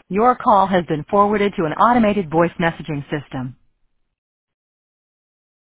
Your call has been forwarded to an automated voice messaging system.